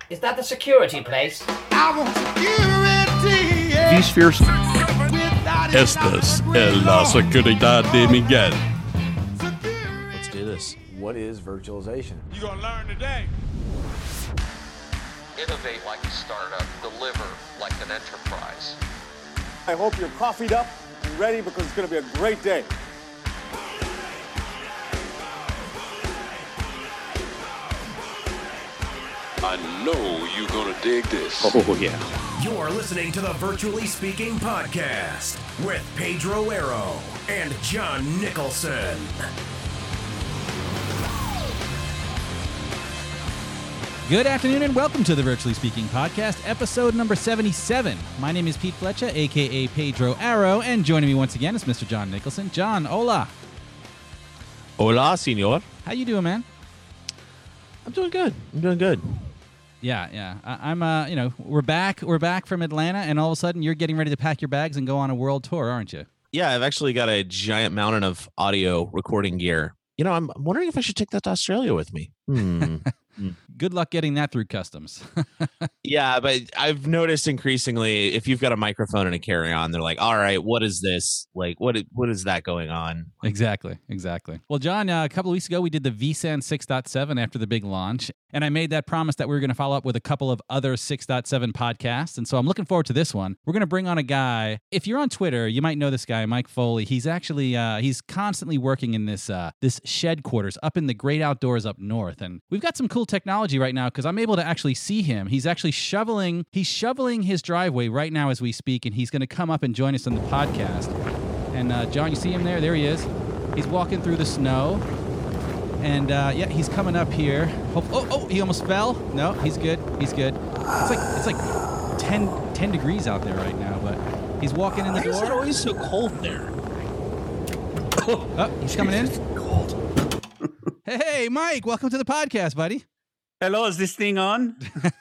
Is that the security place? I want security. vSphere. Esta es la seguridad de Miguel. Let's do this. What is virtualization? You're going to learn today. Innovate like a startup, deliver like an enterprise. I hope you're coffeeed up and ready because it's going to be a great day. I know you're gonna dig this. Oh, yeah. You're listening to the Virtually Speaking Podcast with Pedro Arrow and John Nicholson. Good afternoon and welcome to the Virtually Speaking Podcast, episode number 77. My name is Pete Fletcher, a.k.a. Pedro Arrow, and joining me once again is Mr. John Nicholson. John, hola. Hola, senor. How you doing, man? I'm doing good. Yeah. I'm, we're back from Atlanta, and all of a sudden you're getting ready to pack your bags and go on a world tour, aren't you? Yeah, I've actually got a giant mountain of audio recording gear. You know, I'm wondering if I should take that to Australia with me. Good luck getting that through customs. Yeah, but I've noticed increasingly, if you've got a microphone and a carry-on, they're like, all right, what is this? Like, what is that going on? Exactly. Well, John, a couple of weeks ago, we did the vSAN 6.7 after the big launch, and I made that promise that we were going to follow up with a couple of other 6.7 podcasts, and so I'm looking forward to this one. We're going to bring on a guy. If you're on Twitter, you might know this guy, Mike Foley. He's actually, he's constantly working in this shed quarters up in the great outdoors up north, and we've got some cool technology right now because I'm able to actually see him. He's actually shoveling his driveway right now as we speak, and he's going to come up and join us on the podcast. And John, you see him there? There he is. He's walking through the snow, and he's coming up here. Oh, he almost fell. No, he's good. It's like 10 degrees out there right now, but he's walking in the door. Why is it always so cold there? Oh, he's coming in. Cold. Hey, Mike, welcome to the podcast, buddy. Hello, is this thing on?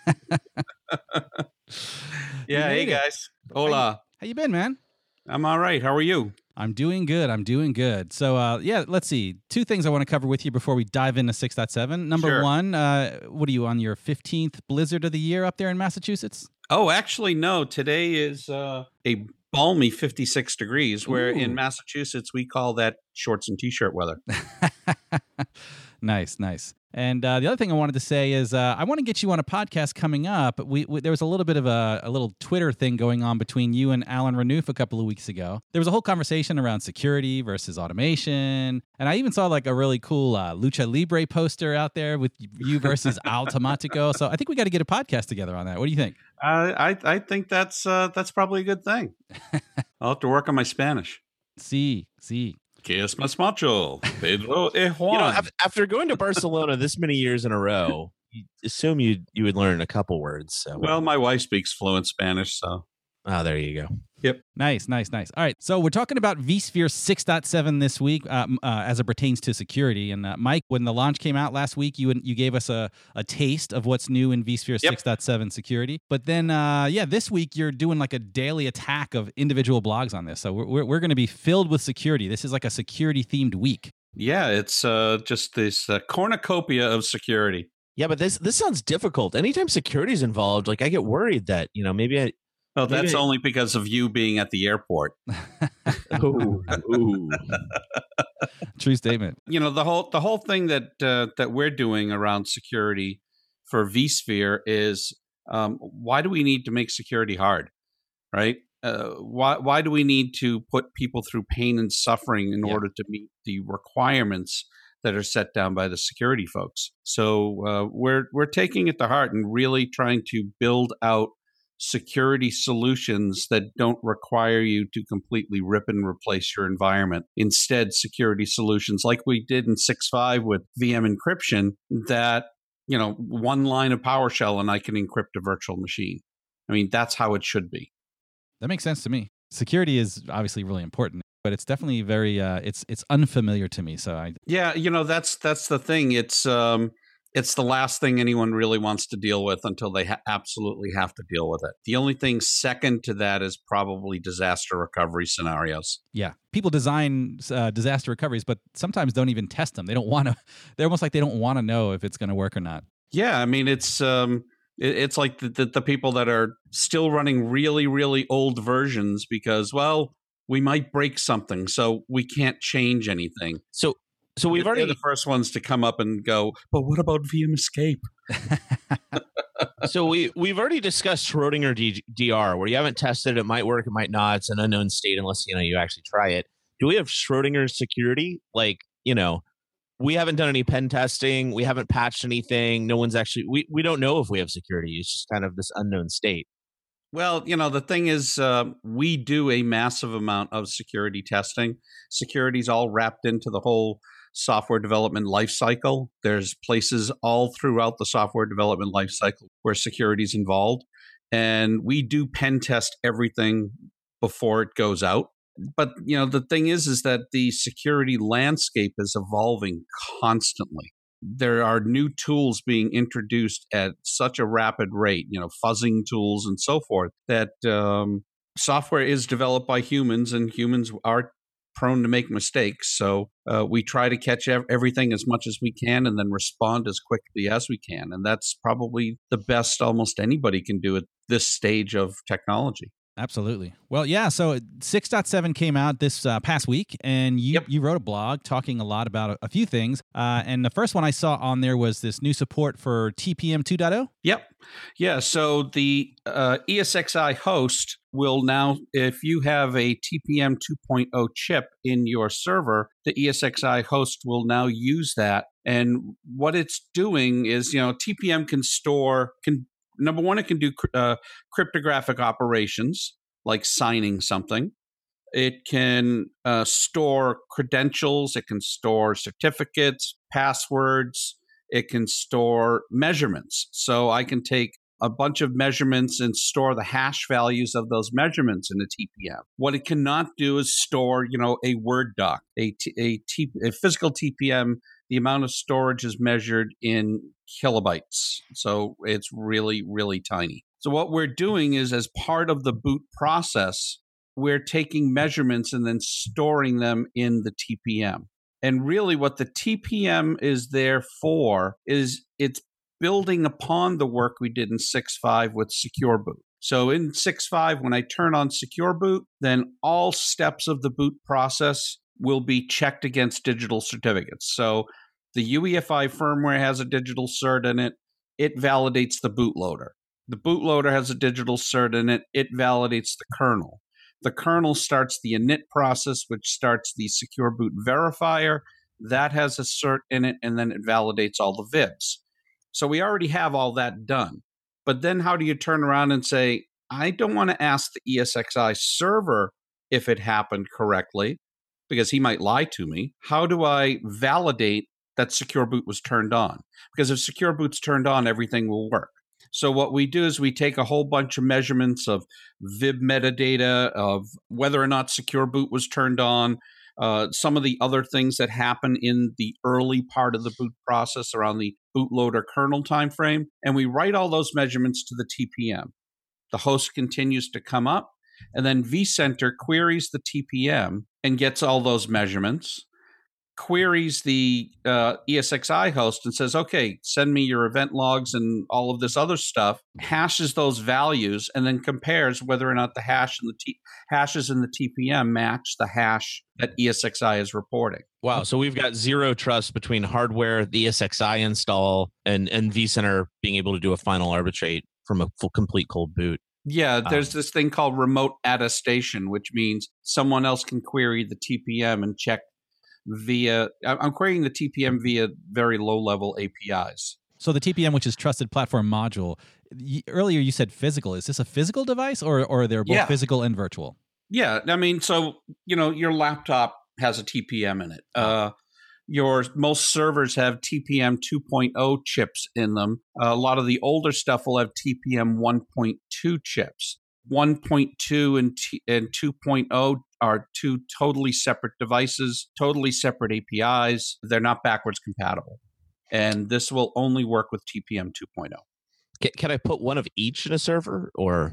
Yeah, hey guys. Hola. How you been, man? I'm all right. How are you? I'm doing good. So, let's see. Two things I want to cover with you before we dive into 6.7. Number one, what are you, on your 15th blizzard of the year up there in Massachusetts? Oh, actually, no. Today is a balmy 56 degrees, where in Massachusetts we call that shorts and T-shirt weather. Nice. And the other thing I wanted to say is I want to get you on a podcast coming up. There was a little bit of a little Twitter thing going on between you and Alan Renouf a couple of weeks ago. There was a whole conversation around security versus automation. And I even saw like a really cool Lucha Libre poster out there with you versus Automatico. So I think we got to get a podcast together on that. What do you think? I think that's probably a good thing. I'll have to work on my Spanish. Sí. Que es más macho, Pedro y Juan. You know, after going to Barcelona this many years in a row, you assume you would learn a couple words. So. Well, my wife speaks fluent Spanish, so. Oh, there you go. Yep. Nice. All right. So we're talking about vSphere 6.7 this week as it pertains to security. And Mike, when the launch came out last week, you gave us a taste of what's new in vSphere 6.7 security. But then, this week you're doing like a daily attack of individual blogs on this. So we're going to be filled with security. This is like a security-themed week. Yeah, it's just this cornucopia of security. Yeah, but this sounds difficult. Anytime security is involved, like I get worried that, maybe Well, that's only because of you being at the airport. Ooh. True statement. The whole thing that we're doing around security for vSphere is why do we need to make security hard, right? Why do we need to put people through pain and suffering in order to meet the requirements that are set down by the security folks? So we're taking it to heart and really trying to build out security solutions that don't require you to completely rip and replace your environment. Instead, security solutions like we did in 6.5 with VM encryption that, one line of PowerShell and I can encrypt a virtual machine. I mean, that's how it should be. That makes sense to me. Security is obviously really important, but it's definitely very, it's unfamiliar to me. So that's the thing. It's the last thing anyone really wants to deal with until they absolutely have to deal with it. The only thing second to that is probably disaster recovery scenarios. Yeah. People design disaster recoveries, but sometimes don't even test them. They don't want to. They're almost like they don't want to know if it's going to work or not. Yeah. I mean, it's It's like the people that are still running really, really old versions because, well, we might break something, so we can't change anything. So we've They're already the first ones to come up and go, but what about VM Escape? So we've already discussed Schrodinger DR, where you haven't tested it. It might work, it might not. It's an unknown state unless you actually try it. Do we have Schrodinger security? Like, we haven't done any pen testing. We haven't patched anything. No one's actually. We don't know if we have security. It's just kind of this unknown state. Well, the thing is, we do a massive amount of security testing. Security's all wrapped into the whole software development lifecycle. There's places all throughout the software development lifecycle where security is involved. And we do pen test everything before it goes out. But, the thing is that the security landscape is evolving constantly. There are new tools being introduced at such a rapid rate, fuzzing tools and so forth, that software is developed by humans, and humans are prone to make mistakes. So we try to catch everything as much as we can and then respond as quickly as we can. And that's probably the best almost anybody can do at this stage of technology. Absolutely. Well, yeah. So 6.7 came out this past week, and you wrote a blog talking a lot about a few things. And the first one I saw on there was this new support for TPM 2.0. Yep. Yeah. So the ESXi host will now, if you have a TPM 2.0 chip in your server, the ESXi host will now use that. And what it's doing is, TPM number one, it can do cryptographic operations like signing something. It can store credentials. It can store certificates, passwords. It can store measurements. So I can take a bunch of measurements and store the hash values of those measurements in a TPM. What it cannot do is store, a Word doc, a physical TPM. The amount of storage is measured in kilobytes. So it's really, really tiny. So what we're doing is, as part of the boot process, we're taking measurements and then storing them in the TPM. And really what the TPM is there for is it's building upon the work we did in 6.5 with Secure Boot. So in 6.5, when I turn on Secure Boot, then all steps of the boot process will be checked against digital certificates. So the UEFI firmware has a digital cert in it. It validates the bootloader. The bootloader has a digital cert in it. It validates the kernel. The kernel starts the init process, which starts the Secure Boot verifier. That has a cert in it, and then it validates all the VIBs. So we already have all that done. But then how do you turn around and say, I don't want to ask the ESXi server if it happened correctly, because he might lie to me. How do I validate that Secure Boot was turned on? Because if Secure Boot's turned on, everything will work. So what we do is we take a whole bunch of measurements of VIB metadata, of whether or not Secure Boot was turned on, some of the other things that happen in the early part of the boot process around the bootloader kernel timeframe, and we write all those measurements to the TPM. The host continues to come up, and then vCenter queries the TPM and gets all those measurements, queries the ESXi host and says, okay, send me your event logs and all of this other stuff, hashes those values, and then compares whether or not the hashes in the TPM match the hash that ESXi is reporting. Wow. So we've got zero trust between hardware, the ESXi install, and vCenter being able to do a final arbitrate from a full complete cold boot. Yeah, there's this thing called remote attestation, which means someone else can query the TPM and check I'm querying the TPM via very low-level APIs. So the TPM, which is Trusted Platform Module, earlier you said physical. Is this a physical device, or they're both physical and virtual? Yeah, I mean, so, your laptop has a TPM in it. Most servers have TPM 2.0 chips in them. A lot of the older stuff will have TPM 1.2 chips. 1.2 and 2.0 are two totally separate devices, totally separate APIs. They're not backwards compatible. And this will only work with TPM 2.0. Can I put one of each in a server, or?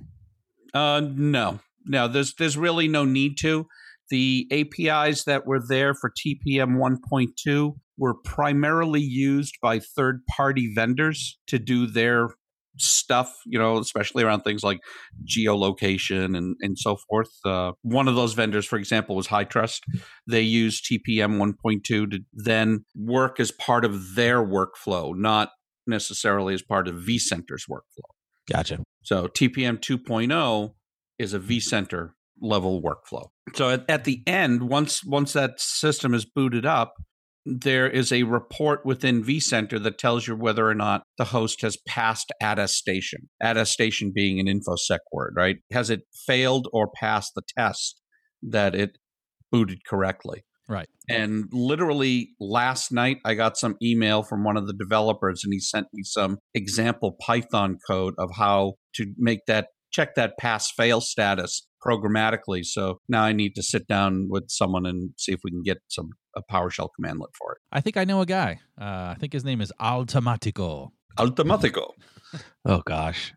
No, there's really no need to. The APIs that were there for TPM 1.2 were primarily used by third-party vendors to do their stuff, especially around things like geolocation and so forth. One of those vendors, for example, was HighTrust. They use TPM 1.2 to then work as part of their workflow, not necessarily as part of vCenter's workflow. Gotcha. So TPM 2.0 is a vCenter level workflow. So at the end, once that system is booted up, there is a report within vCenter that tells you whether or not the host has passed attestation. Attestation being an InfoSec word, right? Has it failed or passed the test that it booted correctly? Right. And literally last night, I got some email from one of the developers, and he sent me some example Python code of how to check that pass-fail status programmatically. So now I need to sit down with someone and see if we can get a PowerShell commandlet for it. I think I know a guy. I think his name is Automatico. Automatico. Oh, gosh.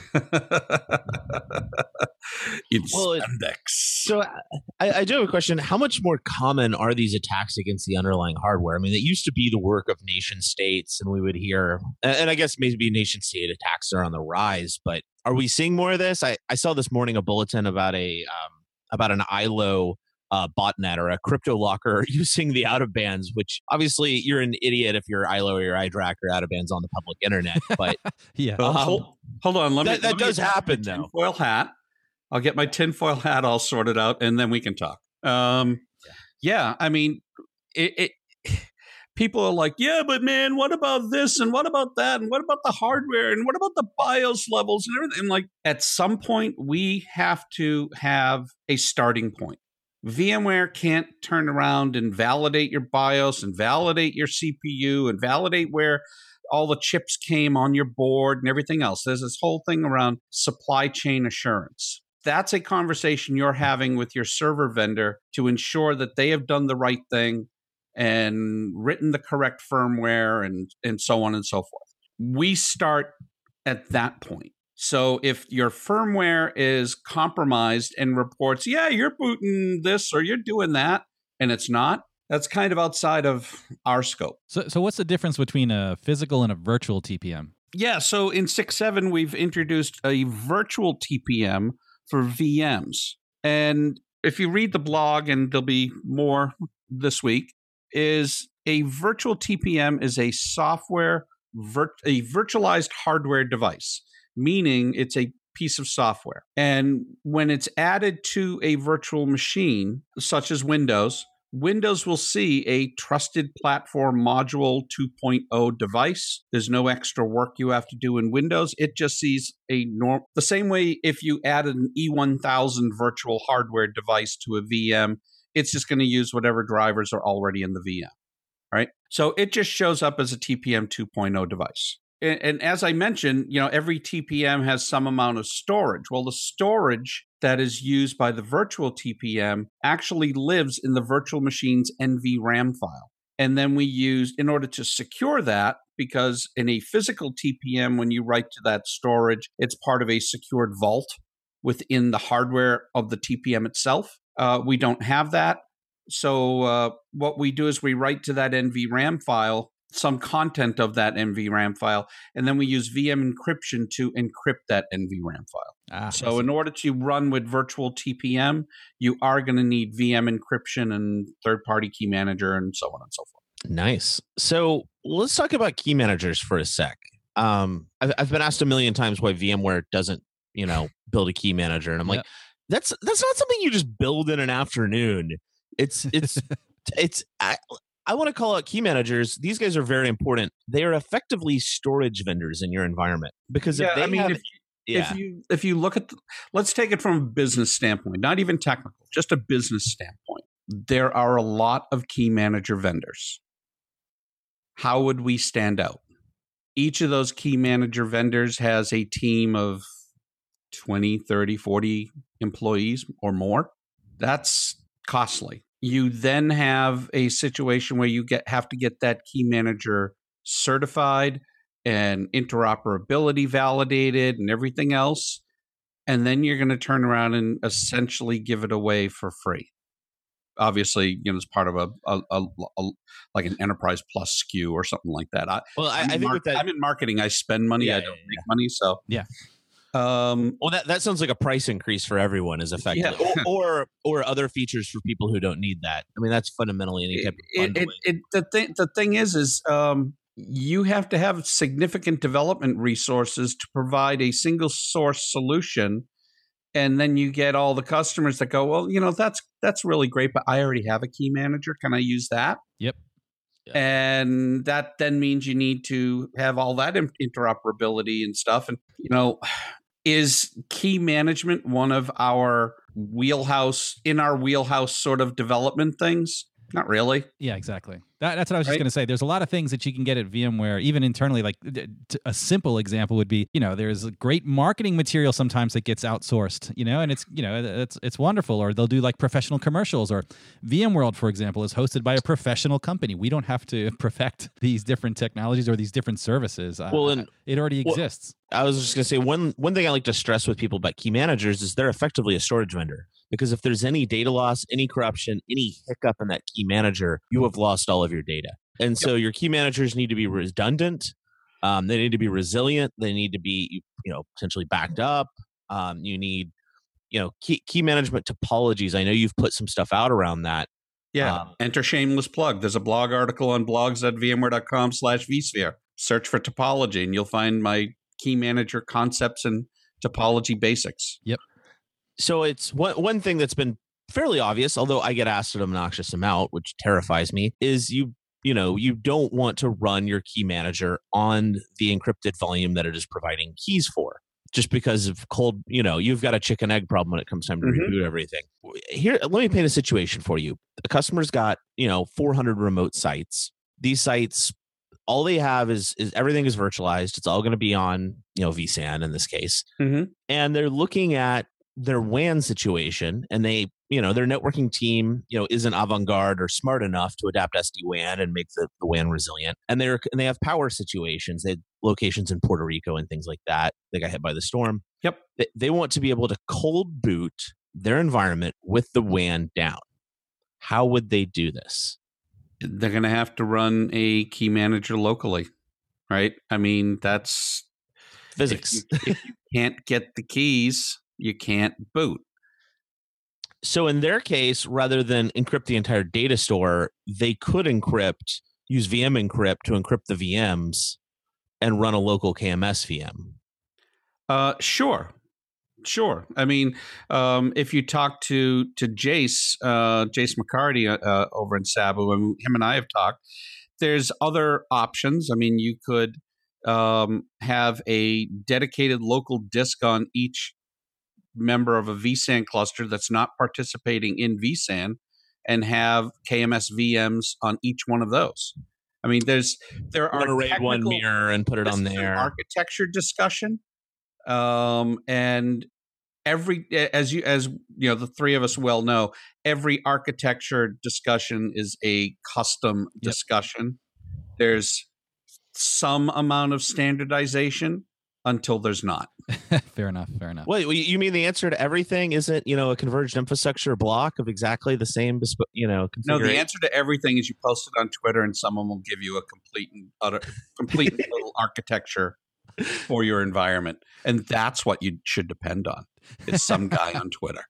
It's Well, Spandex. So I do have a question. How much more common are these attacks against the underlying hardware? I mean, it used to be the work of nation states, and we would hear, and I guess maybe nation state attacks are on the rise, but are we seeing more of this? I saw this morning a bulletin about an ILO botnet or a crypto locker using the out of bands, which obviously you're an idiot if you're ILO or your iDRAC or out of bands on the public internet. But yeah, hold on. That does happen though. Tinfoil hat. I'll get my tinfoil hat all sorted out, and then we can talk. Yeah, I mean, people are like, yeah, but man, what about this and what about that and what about the hardware and what about the BIOS levels and everything? And like, at some point, we have to have a starting point. VMware can't turn around and validate your BIOS and validate your CPU and validate where all the chips came on your board and everything else. There's this whole thing around supply chain assurance. That's a conversation you're having with your server vendor to ensure that they have done the right thing and written the correct firmware and so on and so forth. We start at that point. So if your firmware is compromised and reports, yeah, you're booting this or you're doing that, and it's not, that's kind of outside of our scope. So what's the difference between a physical and a virtual TPM? Yeah, so in 6.7, we've introduced a virtual TPM for VMs. And if you read the blog, and there'll be more this week, is a virtual TPM is a a virtualized hardware device, meaning it's a piece of software. And when it's added to a virtual machine, such as Windows will see a trusted platform module 2.0 device. There's no extra work you have to do in Windows. It just sees the same way if you added an E1000 virtual hardware device to a VM, it's just going to use whatever drivers are already in the VM, right? So it just shows up as a TPM 2.0 device. And as I mentioned, every TPM has some amount of storage. Well, the storage that is used by the virtual TPM actually lives in the virtual machine's NVRAM file. And then we use, in order to secure that, because in a physical TPM, when you write to that storage, it's part of a secured vault within the hardware of the TPM itself. We don't have that. So what we do is we write to that NVRAM file some content of that NVRAM file, and then we use VM encryption to encrypt that NVRAM file. So in order to run with virtual TPM, you are going to need VM encryption and third-party key manager and so on and so forth. Nice. So let's talk about key managers for a sec. I've been asked a million times why VMware doesn't, build a key manager, and I'm like, that's not something you just build in an afternoon. It's I want to call out key managers. These guys are very important. They are effectively storage vendors in your environment because if you look at, let's take it from a business standpoint, not even technical, just a business standpoint. There are a lot of key manager vendors. How would we stand out? Each of those key manager vendors has a team of 20, 30, 40 employees or more. That's costly. You then have a situation where you have to get that key manager certified and interoperability validated and everything else. And then you're going to turn around and essentially give it away for free. obviously, as part of a like an Enterprise Plus SKU or something like that. I think with that, I'm in marketing. I spend money. I don't make money. So yeah. Well, that sounds like a price increase for everyone, is effectively, or other features for people who don't need that. I mean, that's fundamentally any type of bundling. The thing is you have to have significant development resources to provide a single source solution, and then you get all the customers that go, well, that's really great, but I already have a key manager. Can I use that? Yep. Yeah. And that then means you need to have all that interoperability and stuff, and is key management one of our wheelhouse sort of development things? Not really. Yeah, exactly. That's what I was just going to say. There's a lot of things that you can get at VMware, even internally. Like a simple example would be, there's a great marketing material sometimes that gets outsourced, and it's wonderful. Or they'll do like professional commercials. Or VMworld, for example, is hosted by a professional company. We don't have to perfect these different technologies or these different services. It already exists. I was just going to say one thing I like to stress with people about key managers is they're effectively a storage vendor. Because if there's any data loss, any corruption, any hiccup in that key manager, you have lost all of your data. And so your key managers need to be redundant. They need to be resilient. They need to be, potentially backed up. You need, key management topologies. I know you've put some stuff out around that. Yeah. Enter shameless plug. There's a blog article on blogs.vmware.com/vSphere. Search for topology and you'll find my key manager concepts and topology basics. Yep. So it's one thing that's been fairly obvious, although I get asked an obnoxious amount, which terrifies me, is you don't want to run your key manager on the encrypted volume that it is providing keys for, just because of you've got a chicken egg problem when it comes time to reboot everything. Here, let me paint a situation for you. The customer's got 400 remote sites. These sites, all they have is everything is virtualized. It's all going to be on vSAN in this case, and they're looking at their WAN situation, and their networking team, isn't avant-garde or smart enough to adapt SD-WAN and make the WAN resilient. And they have power situations. They have locations in Puerto Rico and things like that. They got hit by the storm. Yep. They want to be able to cold boot their environment with the WAN down. How would they do this? They're going to have to run a key manager locally, right? I mean, that's physics. If you can't get the keys, you can't boot. So in their case, rather than encrypt the entire data store, they could use VM encrypt to encrypt the VMs and run a local KMS VM. Sure. I mean, if you talk to Jace McCarty over in Sabu, and him and I have talked, there's other options. I mean, you could have a dedicated local disk on each member of a vSAN cluster that's not participating in vSAN, and have KMS VMs on each one of those. I mean, there are RAID 1 mirror and put it on there. Architecture discussion, and as the three of us well know, every architecture discussion is a custom discussion. There's some amount of standardization until there's not. Fair enough. Well, you mean the answer to everything isn't, a converged infrastructure block of exactly the same, configuration? No, the answer to everything is you post it on Twitter and someone will give you a complete little architecture for your environment. And that's what you should depend on. It's some guy on Twitter.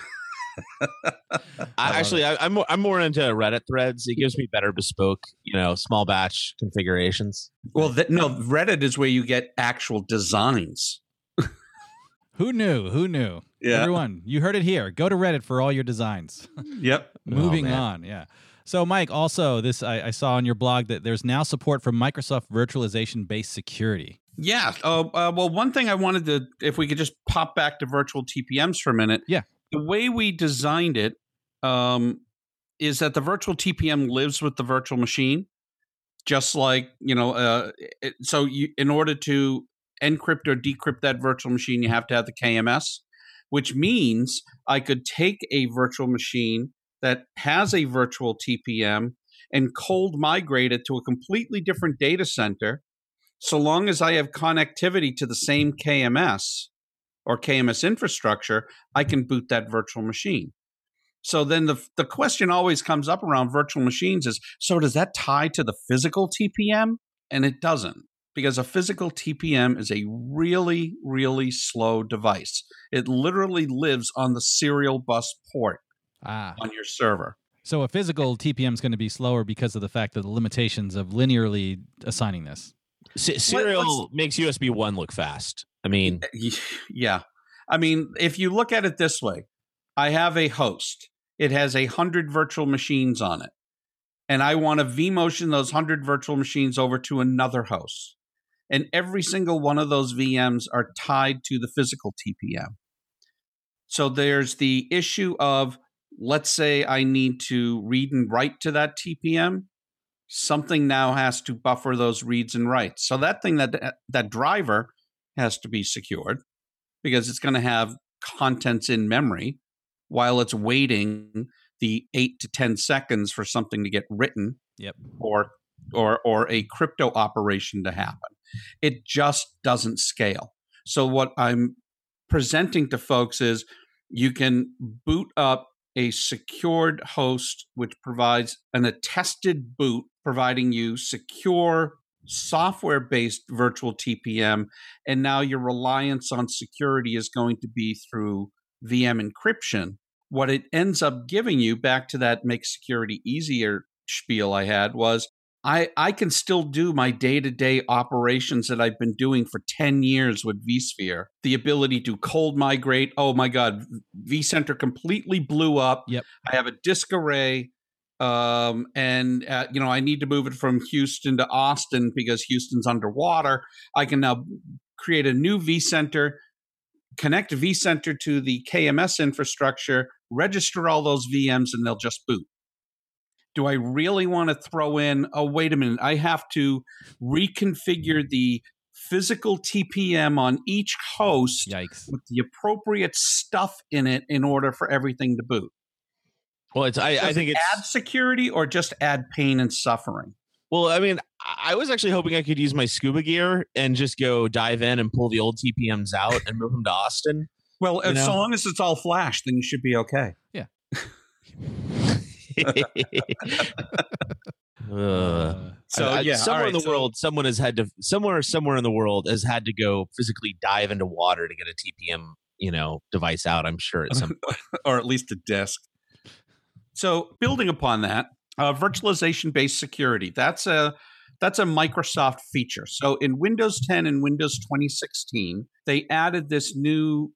I'm more into Reddit threads. It gives me better bespoke, small batch configurations. Well, Reddit is where you get actual designs. Who knew? Yeah. Everyone, you heard it here. Go to Reddit for all your designs. Yep. Moving on. Yeah. So, Mike, also I saw on your blog that there's now support for Microsoft virtualization-based security. Yeah. Well, one thing I wanted to, if we could just pop back to virtual TPMs for a minute. Yeah. The way we designed it is that the virtual TPM lives with the virtual machine, just like, so in order to encrypt or decrypt that virtual machine, you have to have the KMS, which means I could take a virtual machine that has a virtual TPM and cold migrate it to a completely different data center, so long as I have connectivity to the same KMS or KMS infrastructure, I can boot that virtual machine. So then the question always comes up around virtual machines is, so does that tie to the physical TPM? And it doesn't, because a physical TPM is a really, really slow device. It literally lives on the serial bus port on your server. So a physical TPM is going to be slower because of the fact that the limitations of linearly assigning this. Serial makes USB 1 look fast. I mean, yeah. I mean, if you look at it this way, I have a host. It has 100 virtual machines on it. And I want to vMotion those 100 virtual machines over to another host. And every single one of those VMs are tied to the physical TPM. So there's the issue of, let's say I need to read and write to that TPM. Something now has to buffer those reads and writes. So that thing, that driver has to be secured because it's going to have contents in memory while it's waiting the 8 to 10 seconds for something to get written, or a crypto operation to happen. It just doesn't scale. So what I'm presenting to folks is you can boot up a secured host, which provides an attested boot, providing you secure software-based virtual TPM, and now your reliance on security is going to be through VM encryption. What it ends up giving you, back to that make security easier spiel I had, was I can still do my day-to-day operations that I've been doing for 10 years with vSphere. The ability to cold migrate. Oh my God, vCenter completely blew up. Yep. I have a disk array. And I need to move it from Houston to Austin because Houston's underwater. I can now create a new vCenter, connect vCenter to the KMS infrastructure, register all those VMs, and they'll just boot. Do I really want to throw in, oh, wait a minute, I have to reconfigure the physical TPM on each host with the appropriate stuff in it in order for everything to boot? Well, I think it's add security or just add pain and suffering. Well, I mean, I was actually hoping I could use my scuba gear and just go dive in and pull the old TPMs out and move them to Austin. Well, so long as it's all flash, then you should be okay. Yeah. Somewhere in the world, someone has had to somewhere in the world has had to go physically dive into water to get a TPM, device out. I'm sure at some point, or at least a disk. So, building upon that, virtualization-based security. That's a Microsoft feature. So, in Windows 10 and Windows 2016, they added this new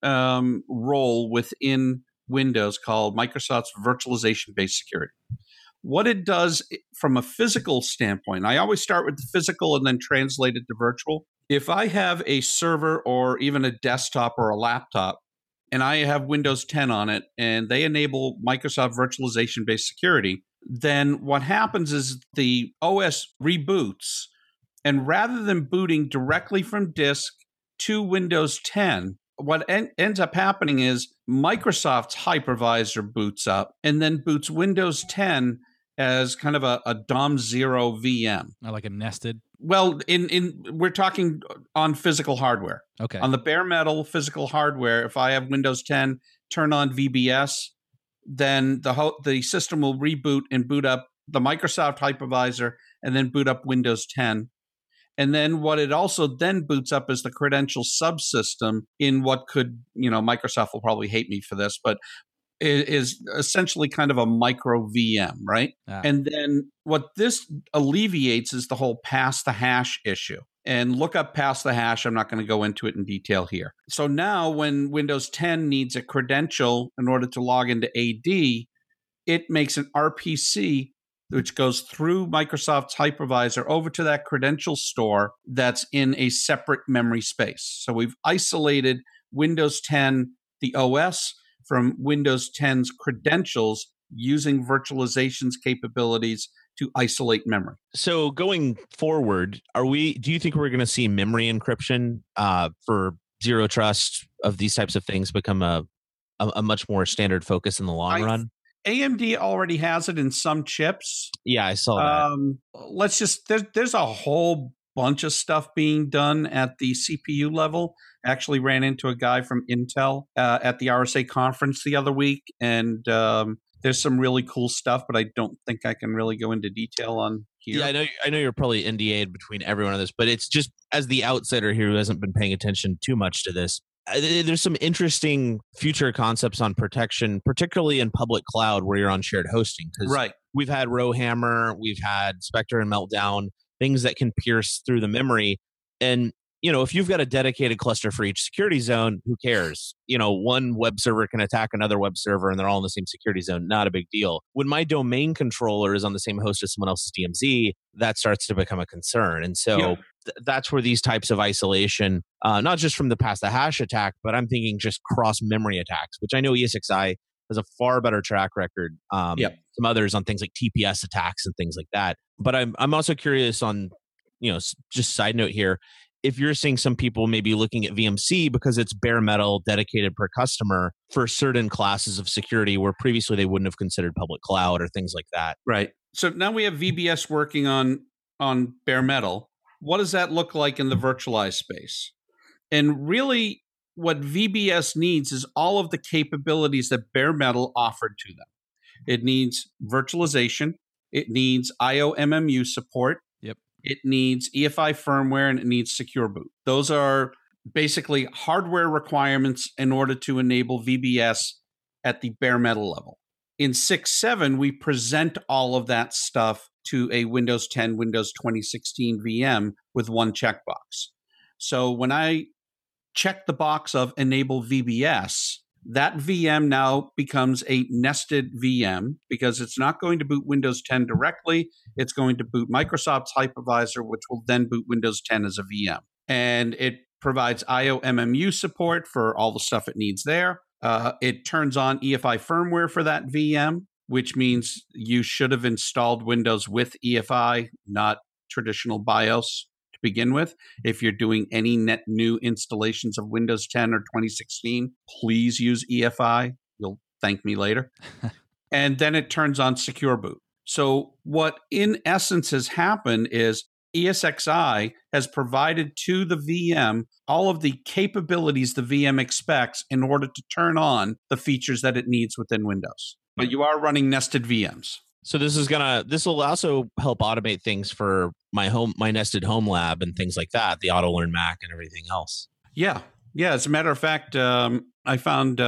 role within Windows called Microsoft's virtualization-based security. What it does from a physical standpoint, I always start with the physical and then translate it to virtual. If I have a server or even a desktop or a laptop, and I have Windows 10 on it, and they enable Microsoft virtualization-based security, then what happens is the OS reboots, and rather than booting directly from disk to Windows 10, what ends up happening is Microsoft's hypervisor boots up and then boots Windows 10 as kind of a DOM0 VM. Like a nested? Well, we're talking on physical hardware. Okay. On the bare metal physical hardware, if I have Windows 10, turn on VBS, then the system will reboot and boot up the Microsoft hypervisor and then boot up Windows 10. And then what it also then boots up is the credential subsystem in what could, Microsoft will probably hate me for this, but it is essentially kind of a micro VM, right? And then what this alleviates is the whole pass the hash issue. And look up pass the hash. I'm not going to go into it in detail here. So now when Windows 10 needs a credential in order to log into AD, it makes an RPC which goes through Microsoft's hypervisor over to that credential store that's in a separate memory space. So we've isolated Windows 10, the OS, from Windows 10's credentials using virtualization's capabilities to isolate memory. So going forward, do you think we're going to see memory encryption for zero trust of these types of things become a much more standard focus in the long run? AMD already has it in some chips. Yeah, I saw that. There's a whole bunch of stuff being done at the CPU level. Actually ran into a guy from Intel at the RSA conference the other week, and There's some really cool stuff, but I don't think I can really go into detail on here. Yeah, I know you're probably NDA'd between everyone on this, but it's just as the outsider here who hasn't been paying attention too much to this. There's some interesting future concepts on protection, particularly in public cloud where you're on shared hosting. Because Right. we've had Rowhammer, we've had Spectre and Meltdown, things that can pierce through the memory. And, you know, if you've got a dedicated cluster for each security zone, who cares? You know, one web server can attack another web server and they're all in the same security zone. Not a big deal. When my domain controller is on the same host as someone else's DMZ, that starts to become a concern. And so that's where these types of isolation, not just from the pass the hash attack, but I'm thinking just cross memory attacks, which I know ESXi has a far better track record. Some others on things like TPS attacks and things like that. But I'm also curious on, you know, just side note here, if you're seeing some people maybe looking at VMC because it's bare metal dedicated per customer for certain classes of security where previously they wouldn't have considered public cloud or things like that. Right. So now we have VBS working on bare metal. What does that look like in the virtualized space? And really what VBS needs is all of the capabilities that bare metal offered to them. It needs virtualization. It needs IOMMU support. It needs EFI firmware, and it needs secure boot. Those are basically hardware requirements in order to enable VBS at the bare metal level. In 6.7, we present all of that stuff to a Windows 10, Windows 2016 VM with one checkbox. So when I check the box of enable VBS, that VM now becomes a nested VM because it's not going to boot Windows 10 directly. It's going to boot Microsoft's hypervisor, which will then boot Windows 10 as a VM. And it provides IOMMU support for all the stuff it needs there. It turns on EFI firmware for that VM, which means you should have installed Windows with EFI, not traditional BIOS to begin with. If you're doing any net new installations of Windows 10 or 2016, please use EFI. You'll thank me later. And then it turns on secure boot. So what in essence has happened is ESXi has provided to the VM all of the capabilities the VM expects in order to turn on the features that it needs within Windows. But you are running nested VMs. So this will also help automate things for my nested home lab and things like that, the AutoLearn Mac and everything else. Yeah. As a matter of fact, I found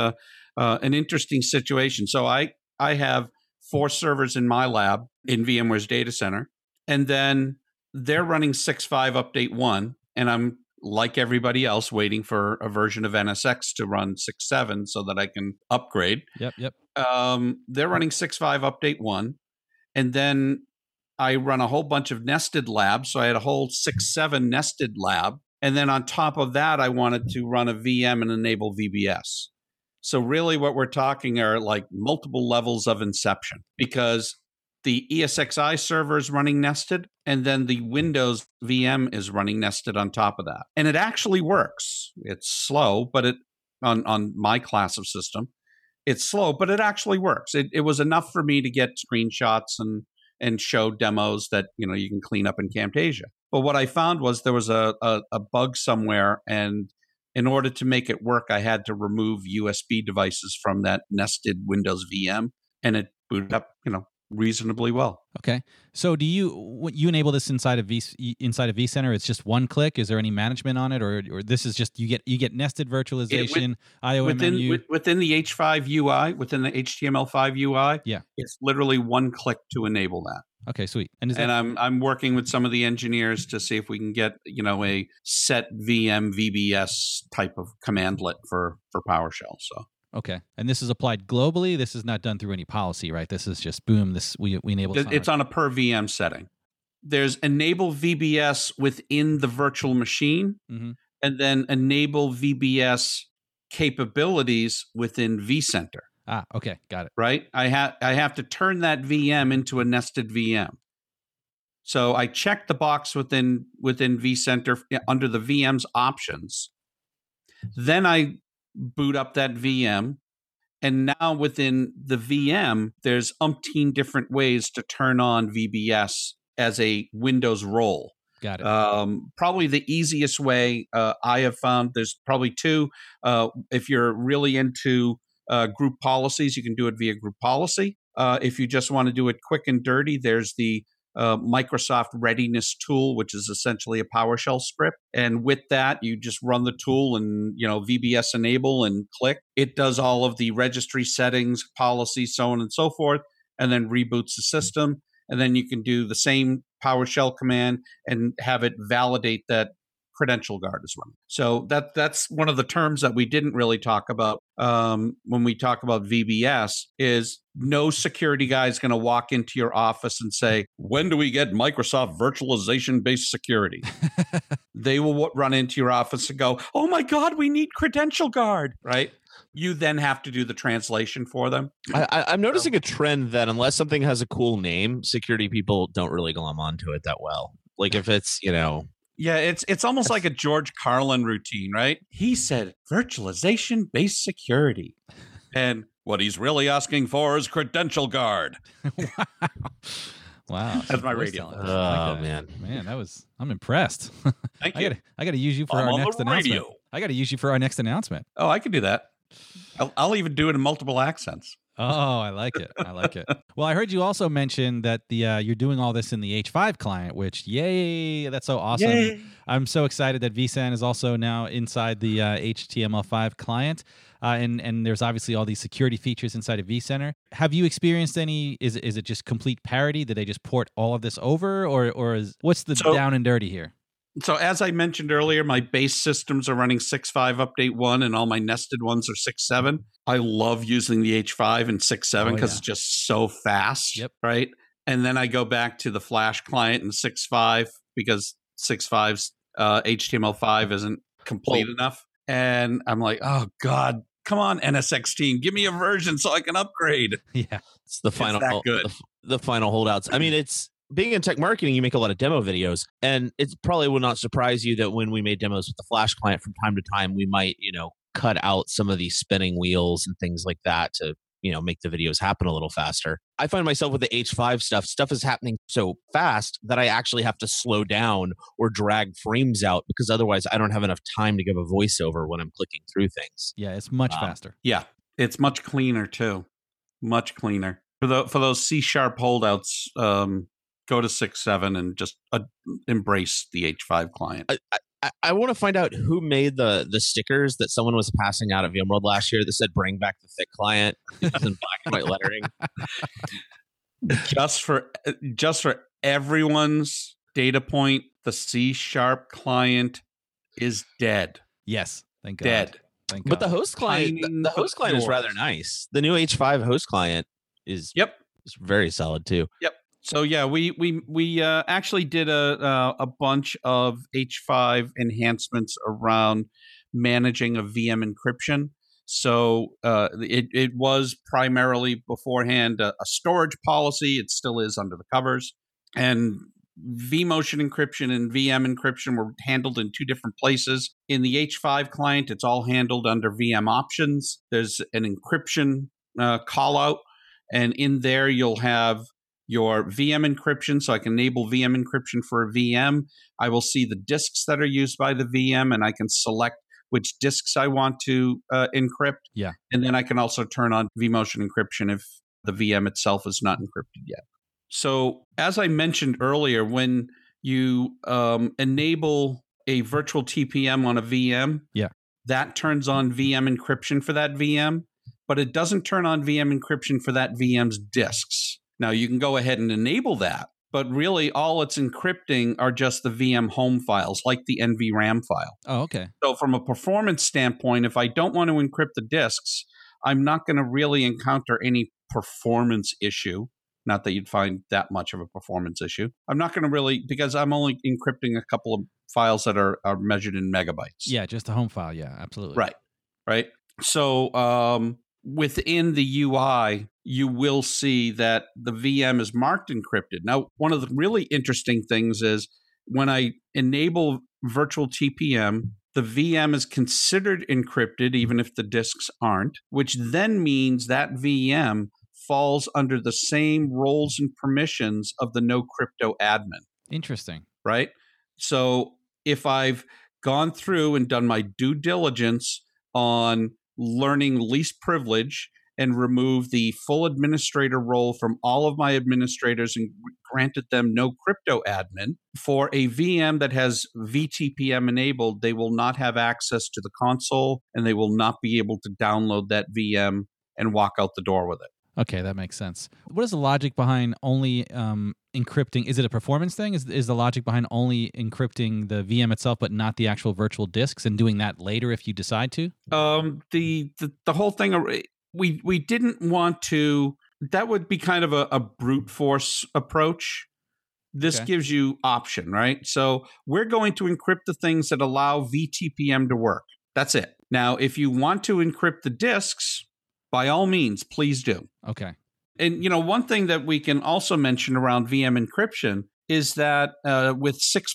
an interesting situation. So I have 4 servers in my lab in VMware's data center, and then they're running 6.5 update 1, and I'm like everybody else waiting for a version of NSX to run 6.7 so that I can upgrade. Yep. They're running 6.5 update 1, and then I run a whole bunch of nested labs. So I had a whole 6.7 nested lab, and then on top of that, I wanted to run a VM and enable VBS. So really what we're talking are like multiple levels of inception, because the ESXi server is running nested, and then the Windows VM is running nested on top of that. And it actually works. It's slow, but on my class of system, it's slow, but it actually works. It was enough for me to get screenshots and show demos that you can clean up in Camtasia. But what I found was there was a bug somewhere, and in order to make it work, I had to remove USB devices from that nested Windows VM, and it booted up, reasonably well. Okay. So do you enable this inside of vCenter? It's just one click. Is there any management on it, or this is just you get nested virtualization, IOMMU within the H5 UI, within the HTML5 UI? Yeah. It's literally one click to enable that. Okay, sweet. And I'm working with some of the engineers to see if we can get a set VM VBS type of commandlet for PowerShell. So. Okay. And this is applied globally? This is not done through any policy, right? This is just boom, we enable this. It's on a per VM setting. There's enable VBS within the virtual machine, and then enable VBS capabilities within vCenter. Ah, okay. Got it. Right? I have to turn that VM into a nested VM. So I check the box within vCenter under the VM's options. Then I boot up that VM, and now within the VM, there's umpteen different ways to turn on VBS as a Windows role. Got it. Probably the easiest way I have found, there's probably 2. If you're really into group policies, you can do it via group policy. If you just want to do it quick and dirty, there's the Microsoft Readiness tool, which is essentially a PowerShell script. And with that, you just run the tool and, VBS enable and click. It does all of the registry settings, policies, so on and so forth, and then reboots the system. And then you can do the same PowerShell command and have it validate that credential guard is running. So that's one of the terms that we didn't really talk about when we talk about VBS is no security guy is going to walk into your office and say, when do we get Microsoft virtualization-based security? They will run into your office and go, oh my God, we need credential guard, right? You then have to do the translation for them. I'm noticing a trend that unless something has a cool name, security people don't really glom onto it that well. Like if it's, Yeah, it's almost like a George Carlin routine, right? He said virtualization-based security. And what he's really asking for is credential guard. Wow. That's my radio. Oh, man. Man, I'm impressed. Thank you. I got to use you for our next announcement. I got to use you for our next announcement. Oh, I can do that. I'll even do it in multiple accents. Oh, I like it. I like it. Well, I heard you also mention that you're doing all this in the H5 client, which, yay, that's so awesome. Yay. I'm so excited that vSAN is also now inside the HTML5 client. And there's obviously all these security features inside of vCenter. Have you experienced any, is it just complete parity? Did they just port all of this over? Or what's the down and dirty here? So as I mentioned earlier, my base systems are running 6.5 update 1 and all my nested ones are 6.7. I love using the H5 and 6.7 because it's just so fast, right? And then I go back to the Flash client in 6.5 because 6.5's HTML5 isn't complete enough. And I'm like, oh God, come on, NSX team, give me a version so I can upgrade. Yeah, it's the final, the final holdouts. I mean, it's being in tech marketing, you make a lot of demo videos, and it probably will not surprise you that when we made demos with the Flash client from time to time, we might, cut out some of these spinning wheels and things like that to, make the videos happen a little faster. I find myself with the H5 stuff is happening so fast that I actually have to slow down or drag frames out because otherwise I don't have enough time to give a voiceover when I'm clicking through things. Yeah, it's much faster. Yeah, it's much cleaner too. Much cleaner. For those C# holdouts, go to 6.7 and just embrace the H5 client. I want to find out who made the stickers that someone was passing out at VMworld last year that said "Bring back the thick client" in black and white lettering. Just for everyone's data point, the C# client is dead. Yes, thank God. Dead. Thank God. But the host client, the host client is rather nice. The new H5 host client is very solid too. Yep. So yeah, we actually did a bunch of H5 enhancements around managing a VM encryption. So it was primarily beforehand a storage policy. It still is under the covers. And vMotion encryption and VM encryption were handled in two different places. In the H5 client, it's all handled under VM options. There's an encryption call out, and in there you'll have your VM encryption, so I can enable VM encryption for a VM. I will see the disks that are used by the VM, and I can select which disks I want to encrypt. Yeah. And then I can also turn on vMotion encryption if the VM itself is not encrypted yet. So as I mentioned earlier, when you enable a virtual TPM on a VM, that turns on VM encryption for that VM, but it doesn't turn on VM encryption for that VM's disks. Now, you can go ahead and enable that, but really all it's encrypting are just the VM home files, like the NVRAM file. Oh, okay. So from a performance standpoint, if I don't want to encrypt the disks, I'm not going to really encounter any performance issue. Not that you'd find that much of a performance issue. I'm not going to really, because I'm only encrypting a couple of files that are measured in megabytes. Yeah, just the home file. Yeah, absolutely. Right. So within the UI, you will see that the VM is marked encrypted. Now, one of the really interesting things is when I enable virtual TPM, the VM is considered encrypted even if the disks aren't, which then means that VM falls under the same roles and permissions of the no crypto admin. Interesting. Right? So if I've gone through and done my due diligence on learning least privilege and remove the full administrator role from all of my administrators and granted them no crypto admin. For a VM that has VTPM enabled, they will not have access to the console and they will not be able to download that VM and walk out the door with it. Okay, that makes sense. What is the logic behind only encrypting? Is it a performance thing? Is the logic behind only encrypting the VM itself, but not the actual virtual disks, and doing that later if you decide to? The whole thing, we didn't want to. That would be kind of a brute force approach. This gives you option, right? So we're going to encrypt the things that allow VTPM to work. That's it. Now, if you want to encrypt the disks, by all means, please do. Okay. And, one thing that we can also mention around VM encryption is that with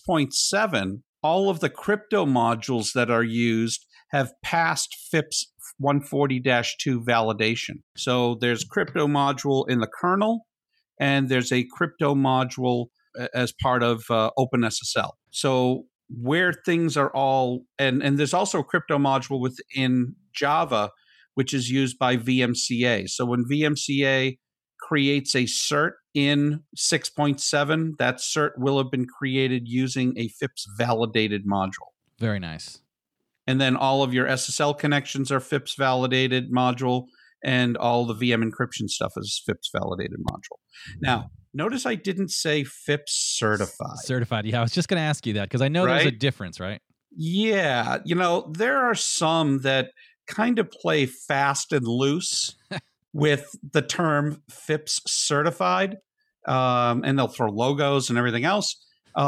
6.7, all of the crypto modules that are used have passed FIPS 140-2 validation. So there's crypto module in the kernel, and there's a crypto module as part of OpenSSL. So where things are all, and there's also a crypto module within Java, which is used by VMCA. So when VMCA creates a cert in 6.7, that cert will have been created using a FIPS validated module. Very nice. And then all of your SSL connections are FIPS validated module, and all the VM encryption stuff is FIPS validated module. Now, notice I didn't say FIPS certified. Certified. Yeah, I was just going to ask you that because I know there's a difference, right? Yeah. There are some that kind of play fast and loose with the term FIPS certified, and they'll throw logos and everything else.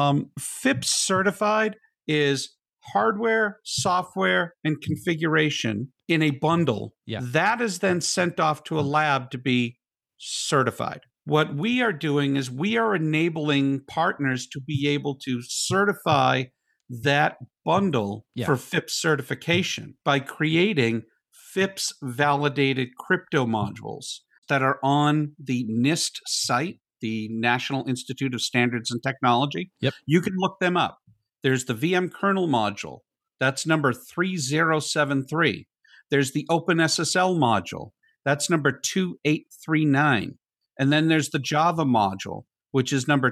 FIPS certified is hardware, software, and configuration in a bundle. Yeah. That is then sent off to a lab to be certified. What we are doing is we are enabling partners to be able to certify that bundle for FIPS certification by creating FIPS validated crypto modules that are on the NIST site, the National Institute of Standards and Technology. Yep. You can look them up. There's the VM kernel module. That's number 3073. There's the OpenSSL module. That's number 2839. And then there's the Java module, which is number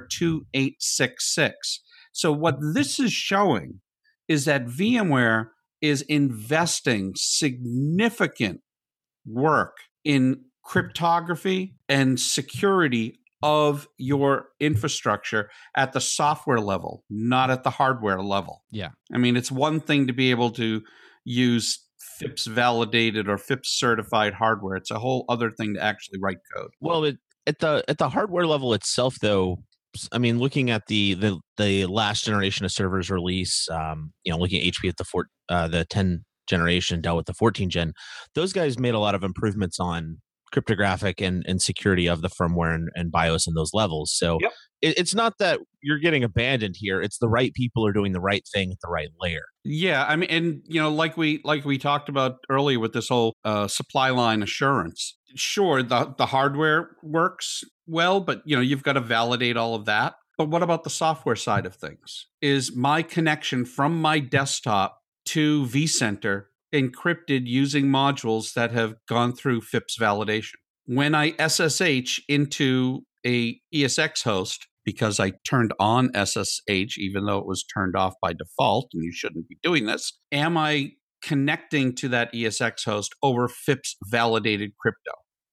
2866. So what this is showing is that VMware is investing significant work in cryptography and security of your infrastructure at the software level, not at the hardware level. Yeah. I mean, it's one thing to be able to use FIPS validated or FIPS certified hardware. It's a whole other thing to actually write code. Well, at the hardware level itself, though, I mean, looking at the last generation of servers release, looking at HP at the 10 generation dealt with the 14 gen, those guys made a lot of improvements on cryptographic and security of the firmware and BIOS and those levels. So it's not that you're getting abandoned here. It's the right people are doing the right thing at the right layer. Yeah, I mean, and like we talked about earlier with this whole supply line assurance. Sure, the hardware works well, but you've got to validate all of that. But what about the software side of things? Is my connection from my desktop to vCenter encrypted using modules that have gone through FIPS validation? When I SSH into a ESX host, because I turned on SSH, even though it was turned off by default, and you shouldn't be doing this, am I connecting to that ESX host over FIPS validated crypto?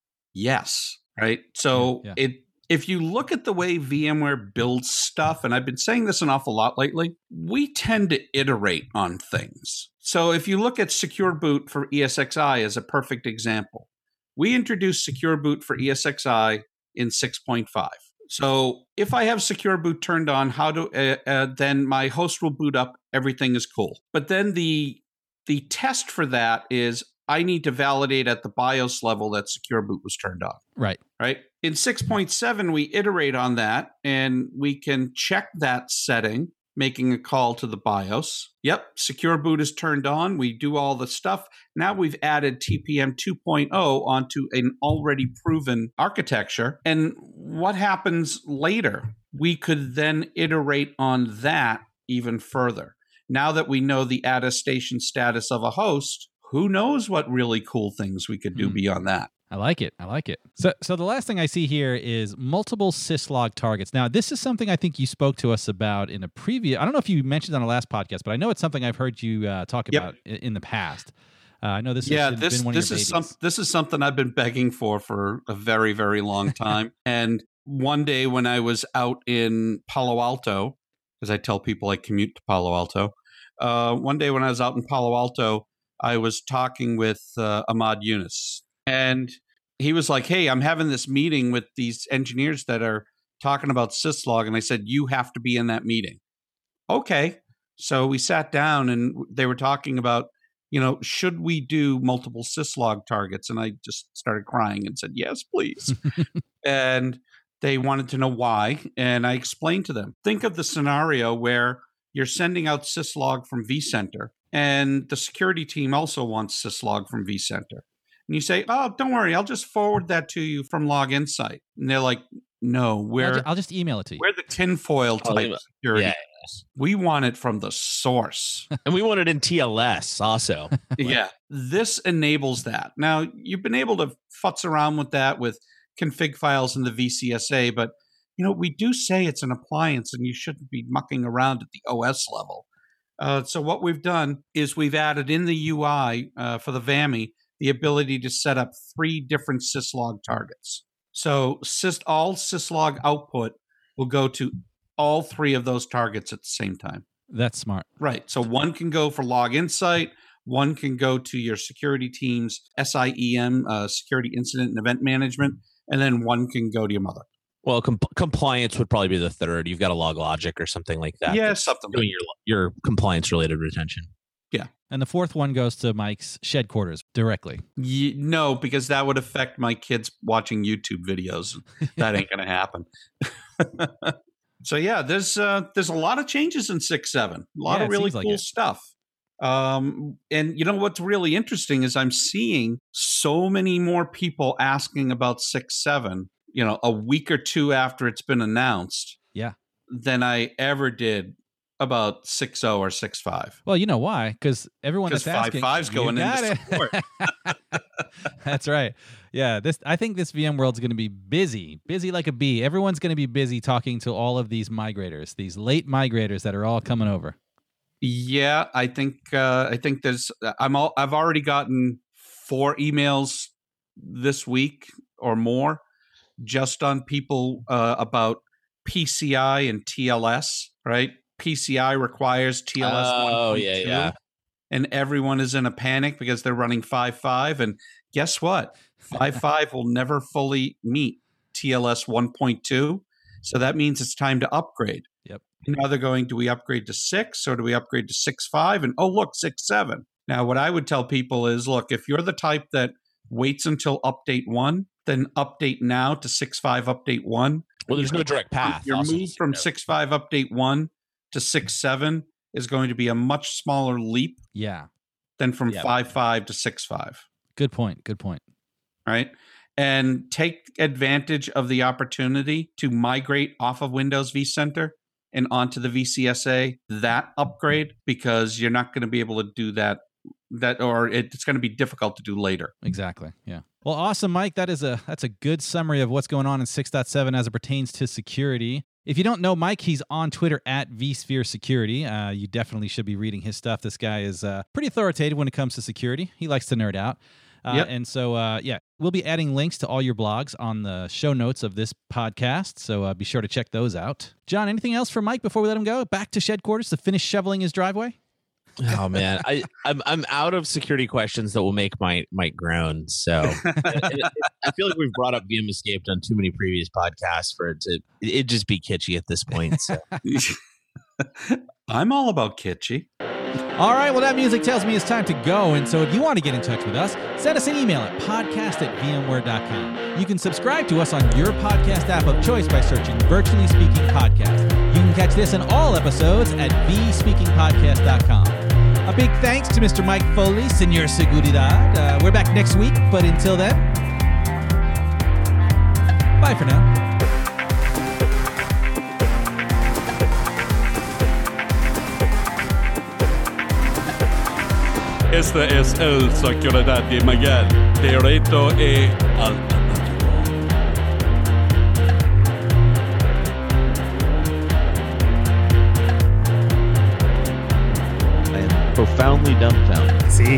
Yes, right? So if you look at the way VMware builds stuff, and I've been saying this an awful lot lately, we tend to iterate on things. So if you look at Secure Boot for ESXi as a perfect example, we introduced Secure Boot for ESXi in 6.5. So if I have Secure Boot turned on, then my host will boot up, everything is cool. But then the test for that is I need to validate at the BIOS level that Secure Boot was turned on. Right. In 6.7, we iterate on that, and we can check that setting, making a call to the BIOS. Yep, Secure Boot is turned on. We do all the stuff. Now we've added TPM 2.0 onto an already proven architecture. And what happens later? We could then iterate on that even further. Now that we know the attestation status of a host, who knows what really cool things we could do beyond that? I like it. So the last thing I see here is multiple syslog targets. Now, this is something I think you spoke to us about in a previous. I don't know if you mentioned on the last podcast, but I know it's something I've heard you talk about in the past. I know this has been one of your babies. This is something I've been begging for a very, very long time. And one day when I was out in Palo Alto, because I tell people I commute to Palo Alto, one day when I was out in Palo Alto, I was talking with Ahmad Yunus. And he was like, hey, I'm having this meeting with these engineers that are talking about syslog. And I said, you have to be in that meeting. Okay. So we sat down and they were talking about, should we do multiple syslog targets? And I just started crying and said, yes, please. And they wanted to know why. And I explained to them, think of the scenario where you're sending out syslog from vCenter and the security team also wants syslog from vCenter. And you say, oh, don't worry, I'll just forward that to you from Log Insight. And they're like, no, I'll just email it to you. We're the tinfoil type of security. Yeah. We want it from the source. And we want it in TLS also. Yeah, this enables that. Now, you've been able to futz around with that with config files in the VCSA, but we do say it's an appliance and you shouldn't be mucking around at the OS level. So what we've done is we've added in the UI for the VAMI the ability to set up 3 different syslog targets. So all syslog output will go to all 3 of those targets at the same time. That's smart. Right. So one can go for Log Insight, one can go to your security team's SIEM, Security Incident and Event Management, and then one can go to your mother. Well, compliance would probably be the third. You've got a LogLogic or something like that. Yeah, something doing your compliance-related retention. Yeah. And the 4th one goes to Mike's shed quarters directly. No, because that would affect my kids watching YouTube videos. That ain't going to happen. So yeah, there's a lot of changes in 6.7. A lot of really cool stuff. And what's really interesting is I'm seeing so many more people asking about 6.7, a week or 2 after it's been announced. Yeah. Than I ever did about 6.0 or 6.5. Well, you know why? Because everyone that's asking, 5.5's going into support. That's right. Yeah, I think this VMworld's going to be busy like a bee. Everyone's going to be busy talking to all of these migrators, these late migrators that are all coming over. Yeah, I think there's. I've already gotten 4 emails this week or more, just on people about PCI and TLS. Right, PCI requires TLS 1.2. Yeah. And everyone is in a panic because they're running 5.5. And guess what? 5.5 will never fully meet TLS 1.2. So that means it's time to upgrade. Yep. Now they're going, do we upgrade to 6 or do we upgrade to 6.5? And look, 6.7. Now, what I would tell people is, look, if you're the type that waits until update 1, then update now to 6.5 update 1. Well, there's no direct path. Your move from 6.5 update 1 to 6.7 is going to be a much smaller leap than from 5.5 to 6.5. Good point. Right? And take advantage of the opportunity to migrate off of Windows vCenter and onto the VCSA, that upgrade, because you're not going to be able to do that or it's going to be difficult to do later. Exactly. Yeah. Well, awesome, Mike. That's a good summary of what's going on in 6.7 as it pertains to security. If you don't know Mike, he's on Twitter at vSphere Security. You definitely should be reading his stuff. This guy is pretty authoritative when it comes to security. He likes to nerd out. And so, we'll be adding links to all your blogs on the show notes of this podcast. So be sure to check those out. John, anything else for Mike before we let him go? Back to shed quarters to finish shoveling his driveway? Oh man, I'm out of security questions that will make Mike groan. So I feel like we've brought up VM Escaped on too many previous podcasts for it just be kitschy at this point. So. I'm all about kitschy. All right, well, that music tells me it's time to go. And so if you want to get in touch with us, send us an email at podcast@vmware.com. You can subscribe to us on your podcast app of choice by searching Virtually Speaking Podcast. You can catch this and all episodes at vspeakingpodcast.com. A big thanks to Mr. Mike Foley, Senor Seguridad. We're back next week, but until then, bye for now. Este es el Seguridad de Miguel, directo y automático. I am profoundly dumbfounded. Sí.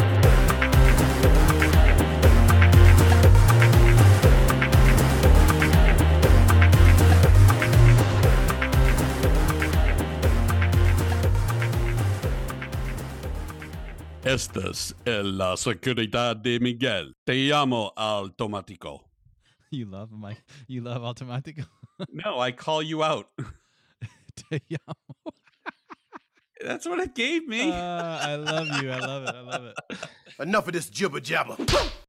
Este es la Seguridad de Miguel. Te llamo automático. You love Automatico. No, I call you out. Te llamo. That's what it gave me. I love you. I love it. Enough of this jibber jabber.